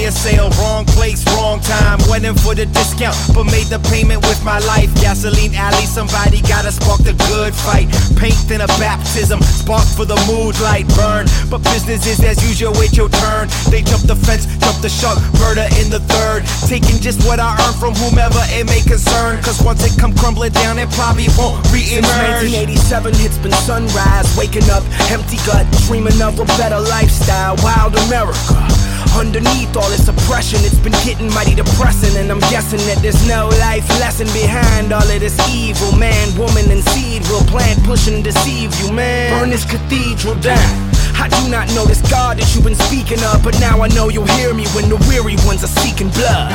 fire sale, wrong place, wrong time. Went in for the discount, but made the payment with my life. Gasoline alley, somebody gotta spark the good fight. Paint in a baptism, spark for the mood light burn. But business is as usual, wait your turn. They jump the fence, jump the shark, murder in the third. Taking just what I earned from whomever it may concern. Cause once it come crumbling down, it probably won't re-emerge. Since 1987, it's been sunrise, waking up, empty gut, dreaming of a better lifestyle, wild America. Underneath all this oppression, it's been getting mighty depressing. And I'm guessing that there's no life lesson behind all of this evil. Man, woman, and seed will plant, push and deceive you, man. Burn this cathedral down. I do not know this God that you've been speaking of, but now I know you'll hear me when the weary ones are seeking blood.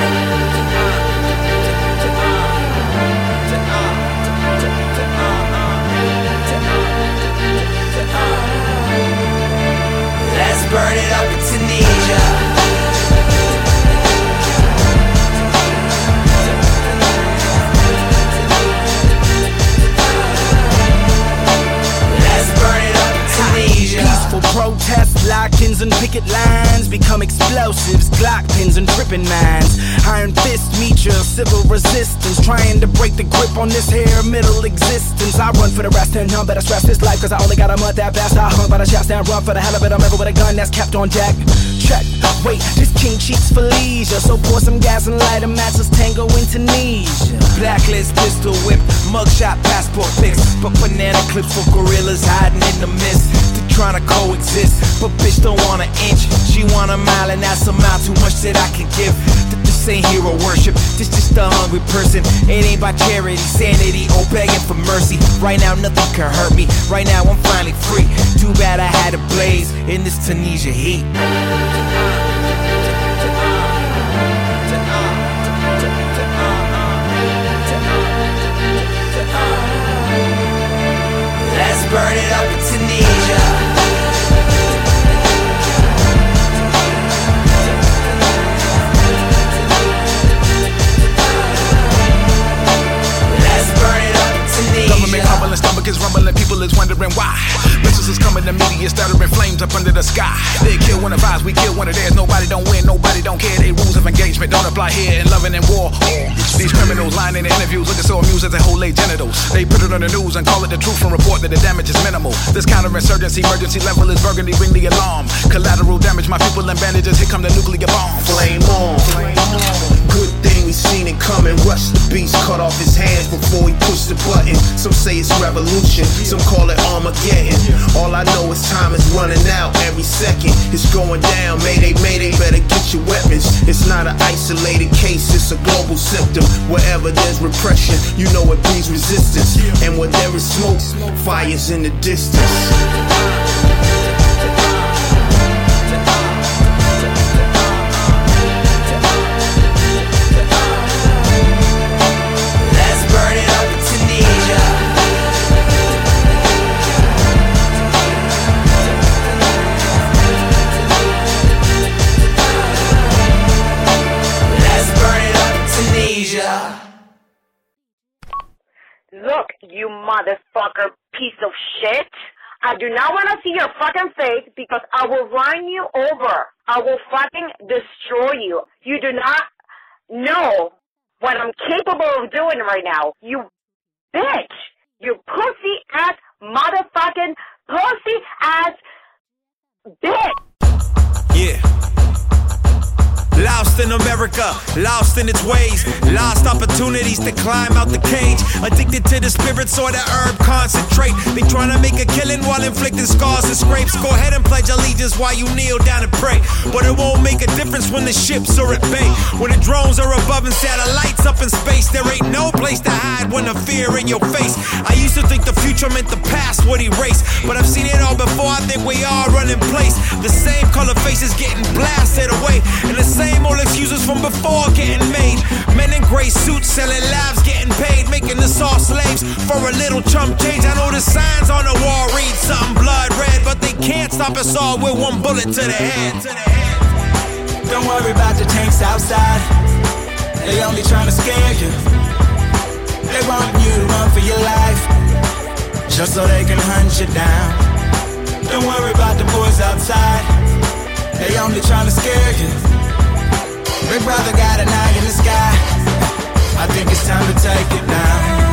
Let's burn it up in Tunisia. Peaceful protests, lock-ins and picket lines become explosives, Glock pins and tripping mines. Iron fist meet your civil resistance, trying to break the grip on this here middle existence. I run for the rest and I better stress this life, cause I only got a month at best. I hung by the chest and run for the hell of it. I'm ever with a gun that's kept on deck. Check, wait, this king cheats for leisure, so pour some gas and light a match, let's tango in Tunisia. Blacklist, pistol whip, mugshot, passport pics. But banana clips for gorillas hiding in the mist. They're trying to coexist, but bitch don't want an inch. She want a mile and that's a mile too much that I can give. This ain't hero worship, this just a hungry person. It ain't by charity, sanity, or begging for mercy. Right now nothing can hurt me, right now I'm finally free. Too bad I had to blaze in this Tunisia heat. Let's burn it up in Tunisia. Government humbling, stomach is rumbling, people is wondering why. Missiles is coming, the media stuttering, flames up under the sky. They kill one of ours, we kill one of theirs. Nobody don't win, nobody don't care. They rules of engagement don't apply here in loving and war. These criminals lying in the interviews, looking so amused as they hold their genitals. They put it on the news and call it the truth and report that the damage is minimal. This counterinsurgency, emergency level is burgundy, ring the alarm. Collateral damage, my people in bandages, here come the nuclear bomb. Flame on, good thing we seen it coming. Rush the beast, cut off his hands before he pushed the button. Some say it's revolution, some call it Armageddon. All I know is time is running out every second. It's going down, mayday, mayday, better get your weapons. It's not an isolated case, it's a global symptom. Wherever there's repression, you know it breeds resistance. And where there is smoke, fire's in the distance. Look, you motherfucker piece of shit. I do not want to see your fucking face because I will run you over. I will fucking destroy you. You do not know what I'm capable of doing right now. You bitch. You pussy ass motherfucking pussy ass bitch. Yeah. Lost in America, lost in its ways, lost opportunities to climb out the cage. Addicted to the spirits or the herb concentrate. They trying to make a killing while inflicting scars and scrapes. Go ahead and pledge allegiance while you kneel down and pray. But it won't make a difference when the ships are at bay. When the drones are above and satellites up in space. There ain't no place to hide when the fear in your face. I used to think the future meant the past would erase, but I've seen it all before, I think we all run in place. The same color faces getting blasted away, and the same old excuses from before getting made. Men in gray suits selling lives, getting paid, making us all slaves for a little chump change. I know the signs on the wall read something blood red, but they can't stop us all with one bullet to the head. Don't worry about the tanks outside, they only trying to scare you. They want you to run for your life, just so they can hunt you down. Don't worry about the boys outside, they only trying to scare you. Big brother got an eye in the sky. I think it's time to take it down.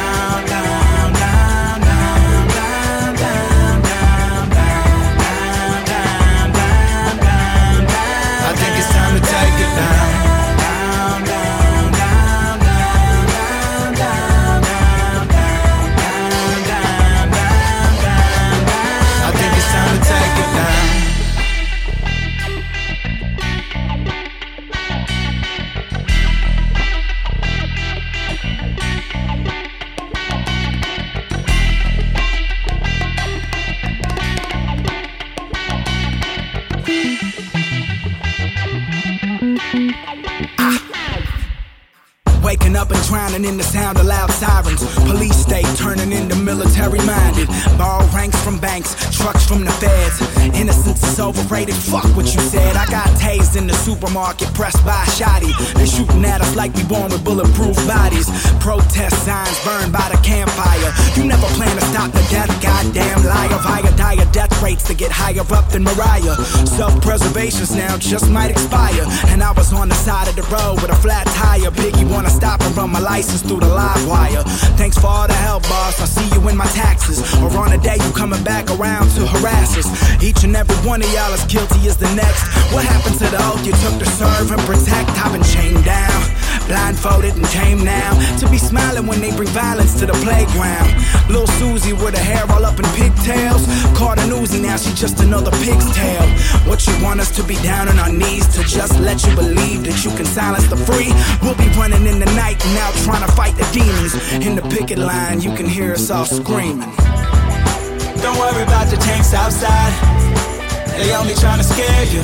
Waking up and drowning in the sound of loud sirens. Police state turning into military minded. Borrow ranks from banks, trucks from the feds. Innocence is overrated, fuck what you said. I got tased in the supermarket, pressed by a shotty. They shooting at us like we born with bulletproof bodies. Protest signs burned by the campfire. You never plan to stop the death, goddamn liar. Via dire death rates to get higher up than Mariah. Self-preservation's now just might expire. And I was on the side of the road with a flat tire. Biggie wanna stop and run my license through the live wire. Thanks for all the help, boss. I'll see you in my taxes. Or on a day you coming back around to harass us. Each and every one of y'all as guilty as the next. What happened to the oath you took to serve and protect? I've been chained down, blindfolded and tamed now. To be smiling when they bring violence to the playground. Lil Susie with her hair all up in pigtails. Caught a Uzi, now she just another pig's tail. What you want us to be down on our knees? To just let you believe that you can silence the free? We'll be running in the night and out trying to fight the demons. In the picket line, you can hear us all screaming. Don't worry about the tanks outside. They only trying to scare you.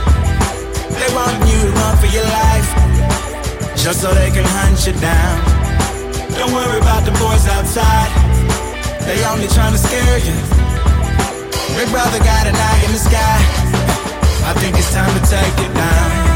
They want you to run for your life, just so they can hunt you down. Don't worry about the boys outside. They only trying to scare you. Big brother got an eye in the sky. I think it's time to take it down.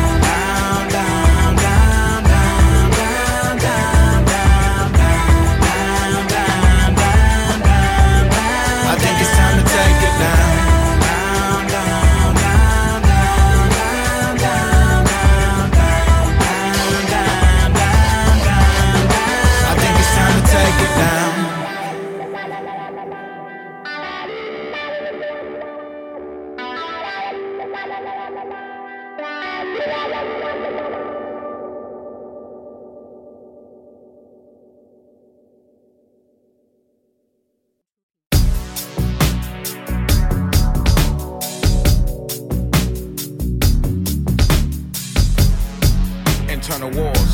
Internal wars.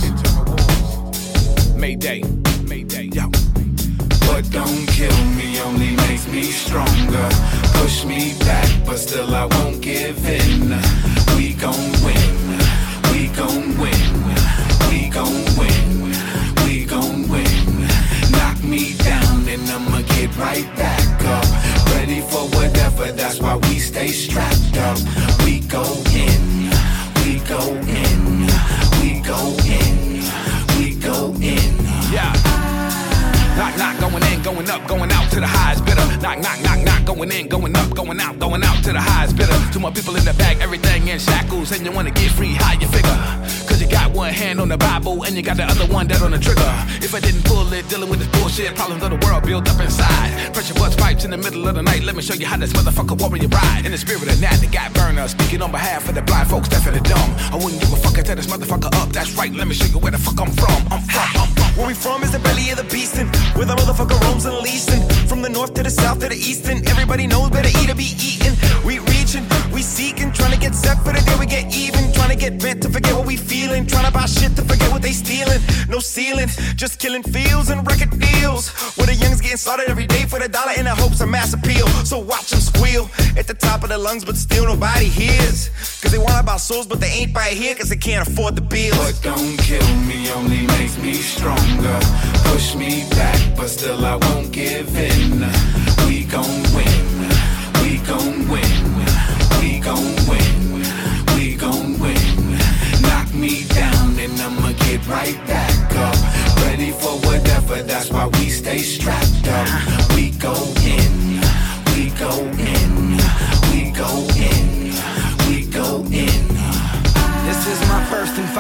Mayday, yo. What don't kill me only makes me stronger. Push me back, but still I won't give in. We gon' win, we gon' win, we gon' win, we gon' win. Knock me down and I'ma get right back up. Ready for whatever, that's why we stay strapped up. We go in, we go in, we go in, we go in. Yeah. Knock, knock, going in, going up, going out to the highest bidder. Knock, knock, knock, knock, going in, going up, going out to the highest bidder. Too much people in the bag, everything in shackles, and you wanna get free, how you figure? Cause you got one hand on the Bible, and you got the other one dead on the trigger. If I didn't pull it, dealing with this bullshit, problems of the world built up inside. Pressure bust pipes in the middle of the night, let me show you how this motherfucker warrior ride. In the spirit of that, the guy burner, speaking on behalf of the blind folks, deaf and the dumb. I wouldn't give a fuck until this motherfucker up, that's right, let me show you where the fuck I'm from. Where we from is the belly of the beast, and where the motherfucker roams unleashed. And from the north to the south to the east, and everybody knows better eat or be eaten. We reaching, we seeking, trying to get set for the day we get even. Trying to get bent to forget what we feeling. Trying to buy shit to forget what they stealing. No ceiling, just killing fields and record deals. Where the young's getting slaughtered every day for the dollar in the hopes of mass appeal. So watch them squeal at the top of their lungs, but still nobody hears. Cause they wanna buy souls, but they ain't buy here cause they can't afford the bills. What don't kill me only makes me stronger. Push me back, but still I won't give in. We gon' win, we gon' win, we gon' win, we gon' win. Knock me down and I'ma get right back up. Ready for whatever, that's why we stay strapped up. We go in, we go in, we go in, we go in. This is my first and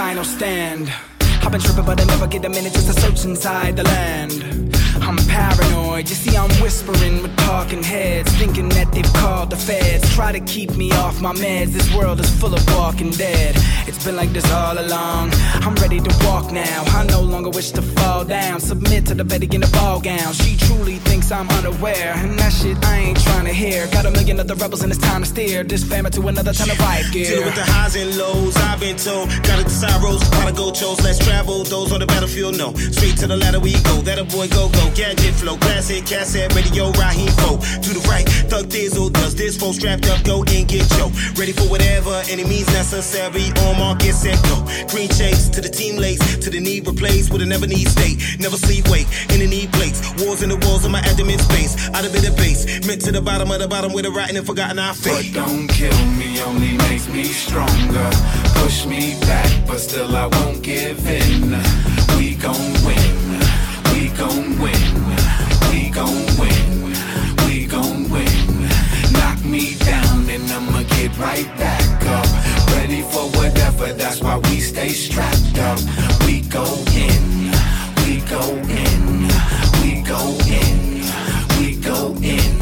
final stand. I've been tripping but I never get a minute just to search inside the land. I'm paranoid, you see I'm whispering with talking heads, thinking that they've called the feds, try to keep me off my meds. This world is full of walking dead. It's been like this all along. I'm ready to walk now, I no longer wish to fall down. Submit to the Betty in the ball gown. She truly thinks I'm unaware, and that shit I ain't trying to hear. Got a million other rebels and it's time to steer this family to another ton of riot gear. Dealing with the highs and lows, I've been told. Gotta decide roads, prodigal chose. Let's travel, those on the battlefield, no. Straight to the ladder we go, that a boy go. Gadget flow, classic, cassette, radio, Raheem Fo. To the right, Thug Dizzle does this, phone strapped up, go and get yo. Ready for whatever, any means necessary. On market, set, go. Green chase, to the team lace, to the knee replaced with a never need state. Never sleep, wake, in the knee plates. Wars in the walls of my abdomen space. Out of it, a base, meant to the bottom of the bottom with a rotten and forgotten our fate. What don't kill me only makes me stronger. Push me back, but still I won't give in. We gon' win. We gon' win. We gon' win. We gon' win. Knock me down and I'ma get right back up. Ready for whatever, that's why we stay strapped up. We go in. We go in. We go in. We go in.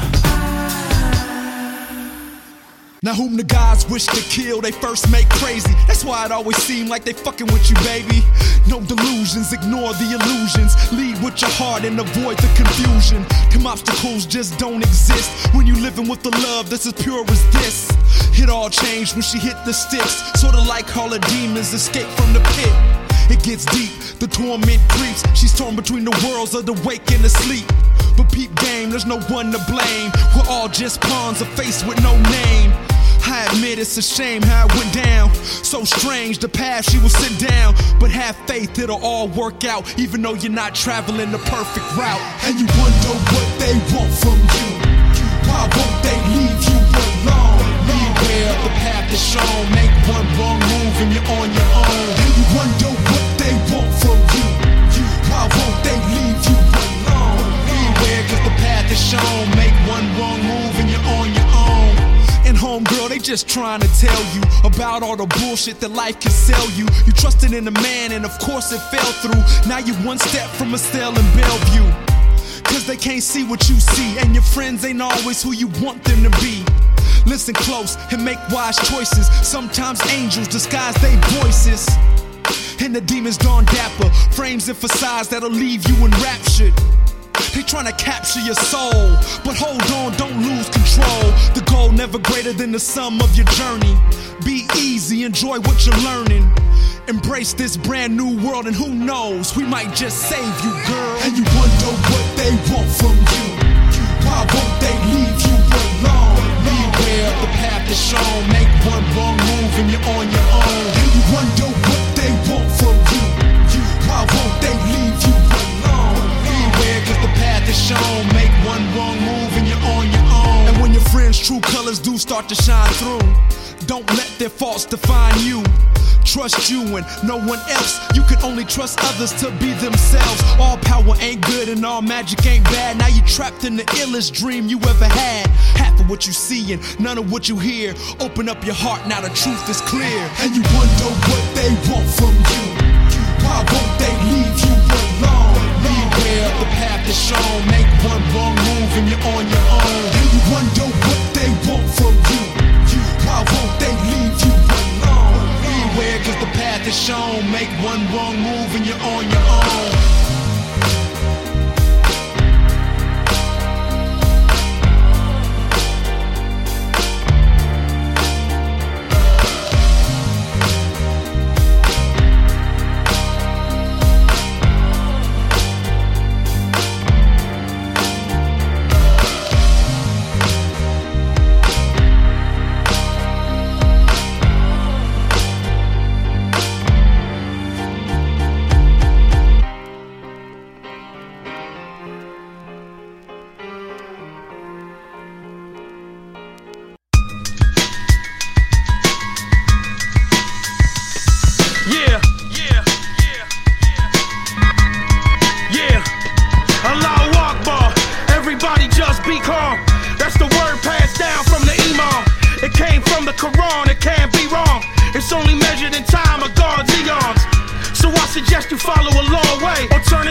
Now whom the gods wish to kill, they first make crazy. That's why it always seem like they fucking with you, baby. No delusions, ignore the illusions. Lead with your heart and avoid the confusion. Them obstacles just don't exist when you living with the love that's as pure as this. It all changed when she hit the sticks. Sorta like all her demons escape from the pit. It gets deep, the torment creeps. She's torn between the worlds of the wake and the sleep. But peep game, there's no one to blame. We're all just pawns, a face with no name. I admit it's a shame how it went down. So strange, the path she will sit down. But have faith, it'll all work out, even though you're not traveling the perfect route. And you wonder what they want from you. Why won't they leave you alone? Beware of the path that's shown. Make one wrong move and you're on your own. And you wonder what they want from you. Why won't they leave you alone? Beware, cause the path is shown. Make one wrong move and you're on your own. And homegirl, they just trying to tell you about all the bullshit that life can sell you. You trusted in a man and of course it fell through. Now you one step from a cell in Bellevue. Cause they can't see what you see, and your friends ain't always who you want them to be. Listen close and make wise choices. Sometimes angels disguise their voices. And the demons dawn dapper, frames and facades that'll leave you enraptured. They tryna capture your soul, but hold on, don't lose control. The goal never greater than the sum of your journey. Be easy, enjoy what you're learning. Embrace this brand new world, and who knows, we might just save you, girl. And you wonder what they want from you. Why won't they leave you alone? Beware of the path that's shown. Make one wrong move and you're on your own. And you wonder what they want from you. Why won't they leave you alone? Beware, cause the path is shown. Make one wrong move and you're on your own. And when your friends' true colors do start to shine through, don't let their faults define you. Trust you and no one else. You can only trust others to be themselves. All power ain't good and all magic ain't bad. Now you're trapped in the illest dream you ever had. Half of what you see and none of what you hear. Open up your heart, now the truth is clear. And you wonder what they want from you. Why won't they leave you alone? Beware of the path that's shown. Make one wrong move and you're on your own. And you wonder what they want from you. Why won't they leave you alone? Beware, cause the path is shown. Make one wrong move and you're on your own.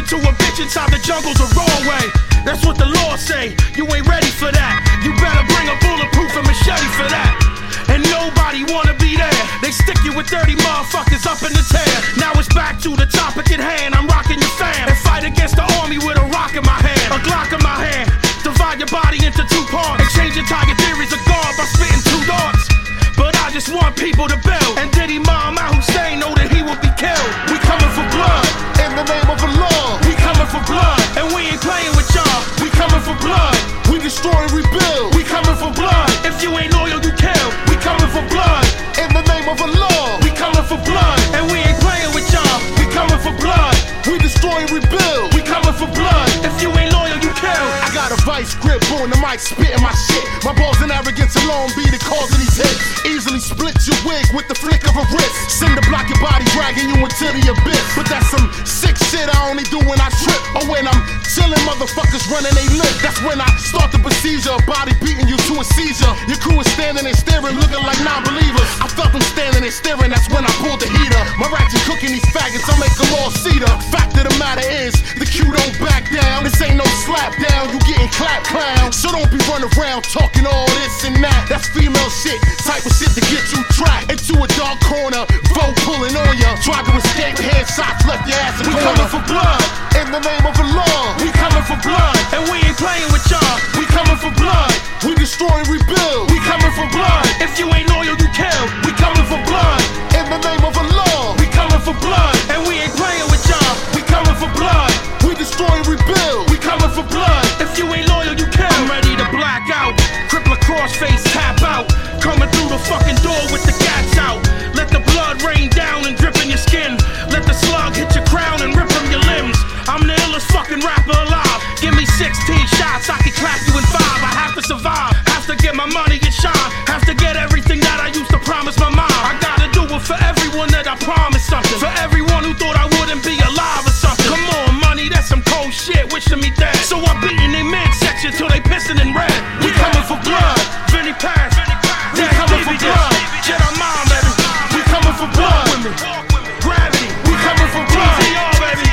to a bitch inside the jungle's a raw way. That's what the law say. You ain't ready for that. You better bring a bulletproof and machete for that. And nobody wanna be there. They stick you with 30 motherfuckers up in the tear. Now it's back to the topic at hand. I'm rocking your fam and fight against the army with a rock in my hand, a Glock in my hand. Divide your body into 2 parts. Exchange your target theories of God by spitting 2 darts. But I just want people to build. And did Imam Al-Hussein know that he would be killed? We coming for blood in the name of Allah. We coming for blood, and we ain't playing with y'all. We coming for blood. We destroy and rebuild. We coming for blood. If you ain't loyal, you kill. We coming for blood in the name of Allah. We coming for blood, and we ain't playing with y'all. We coming for blood. We destroy and rebuild. We coming for blood. If you ain't loyal, you kill. I got a vice grip on the mic, spitting my shit. My balls and arrogance alone be the cause of these hits. Easily split your wig with the flick of a wrist. Send to block your body, dragging you into the abyss. But that's some sick shit I only do when I trip, or when I'm chilling, motherfuckers running they lip. That's when I start the procedure, body beating you to a seizure. Your crew is standing and staring, looking like non-believers. I felt them standing and staring, that's when I pulled the heater. My ratchet cooking these faggots, I make them all cedar. Fact of the matter is, the Q don't back down. This ain't no slap down, you getting clapped, clown. So don't be running around talking all this and that. That's female shit, type of shit to get you trapped into a dark corner. Vote pulling on ya, tried to escape, headshots left your ass in the corner. We coming for blood in the name of Allah. We coming for blood, and we ain't playing with y'all. We coming for blood. We destroy and rebuild. We coming for blood. If you ain't loyal, you kill. We coming for blood in the name of Allah. We coming for blood, and we ain't playing with y'all. We coming for blood. We destroy and rebuild. We coming for blood. If you ain't loyal, you kill. I'm ready to black out, cripple cross face, tap out. Coming through the fucking door with the gats out. Let the blood rain down and drip in your skin. Let the slug hit your crown and rip from your limbs. I'm the illest fucking rapper alive. Give me 16 shots, I can clap you in 5. I have to survive, have to get my money and shine. Have to get everything that I used to promise my mom. I gotta do it for everyone that I promised something. For everyone who thought I wouldn't be alive or something. Come on, money, that's some cold shit, wishing me dead. So I'm beating they midsection till they pissing in red. We coming for blood, Vinny Pass. We coming for blood, Jedi Mind, baby. We coming for blood with me. Gravity, we coming for blood. TTR, baby.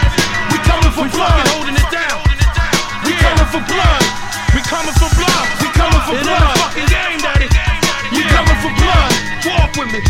We coming for blood, holding it down. We coming for blood. We coming for blood. We coming for blood. It ain't a fucking game, daddy. We coming for blood. Walk with me.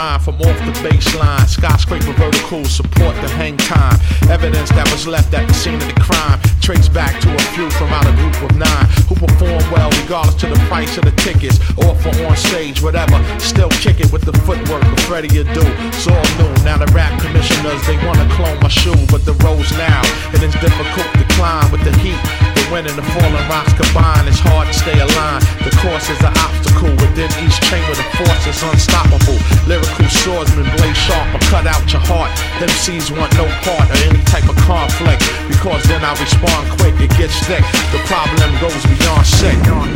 line from off the baseline. Skyscraper verticals support the hang time. Evidence that was left at the scene of the crime traced back to a few from out a group of 9 who perform well regardless to the price of the tickets or for on stage, whatever. Still kick it with the footwork of Freddie Adu. It's all new. Now the rap commissioners, they wanna clone my shoe, but the road's now it is difficult to climb with the heat. The wind and the falling rocks combine. It's hard to stay aligned. The course is an obstacle within each chamber. The force is unstoppable. Lyrical swordsman, blade sharp, or cut out your heart. MCs want no part of any type of conflict, because then I respond quick. It gets thick. The problem goes beyond sick.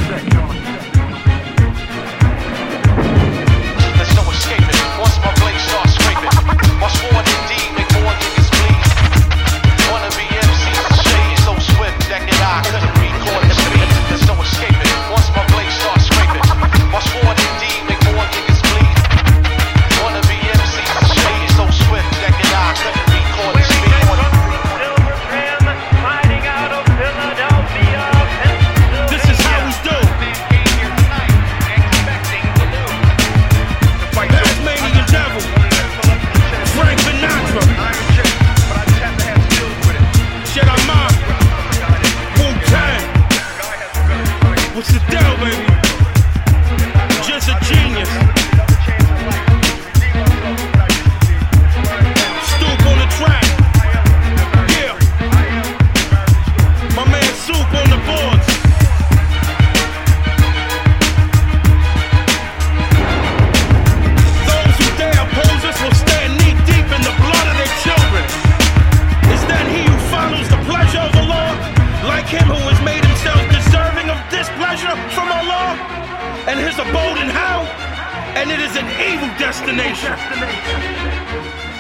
There's no escaping. Once my blade starts scraping, my sworn indeed make more niggas bleed. Wanna be MCs, the shade so swift that can I couldn't record the speed. There's no escaping. Once my blade starts scraping, my sworn indeed make more niggas bleed. Wanna be MCs, the shade so swift that can I couldn't record the speed. This is how we do. Tasmanian Devil, Frank Sinatra, Jedi Mind, Wu-Tang. What's the deal, baby? Just a genius. Stoop on the track. Yeah. My man Soup on the boards. Those who dare oppose us will stand knee deep in the blood of their children. Is that he who follows the pleasure of the Lord, like him who has made himself deserving of displeasure from Allah, and his abode in hell, and it is an evil destination.